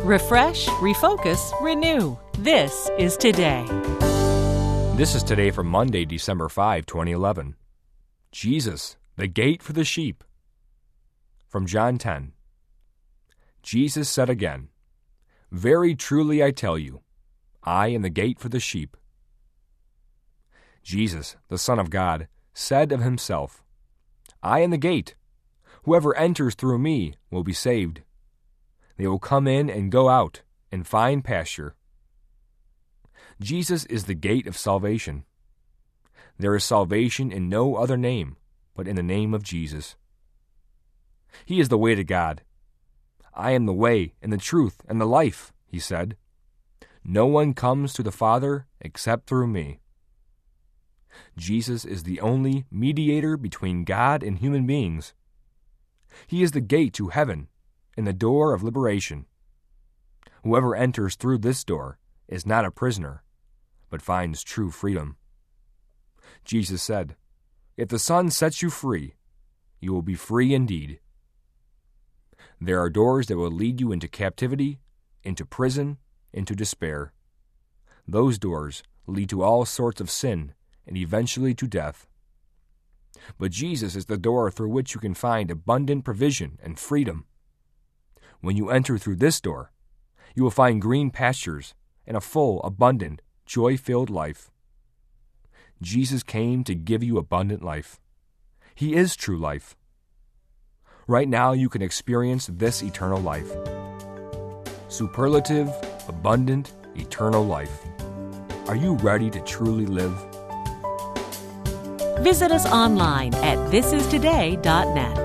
Refresh, refocus, renew. This is Today. This is Today for Monday, December 5, 2011. Jesus, the gate for the sheep. From John 10. Jesus said again, "Very truly I tell you, I am the gate for the sheep." Jesus, the Son of God, said of himself, "I am the gate. Whoever enters through me will be saved. They will come in and go out and find pasture." Jesus is the gate of salvation. There is salvation in no other name but in the name of Jesus. He is the way to God. "I am the way and the truth and the life," he said. "No one comes to the Father except through me." Jesus is the only mediator between God and human beings. He is the gate to heaven and the door of liberation. Whoever enters through this door is not a prisoner, but finds true freedom. Jesus said, "If the Son sets you free, you will be free indeed." There are doors that will lead you into captivity, into prison, into despair. Those doors lead to all sorts of sin and eventually to death. But Jesus is the door through which you can find abundant provision and freedom. When you enter through this door, you will find green pastures and a full, abundant, joy-filled life. Jesus came to give you abundant life. He is true life. Right now you can experience this eternal life. Superlative, abundant, eternal life. Are you ready to truly live? Visit us online at thisistoday.net.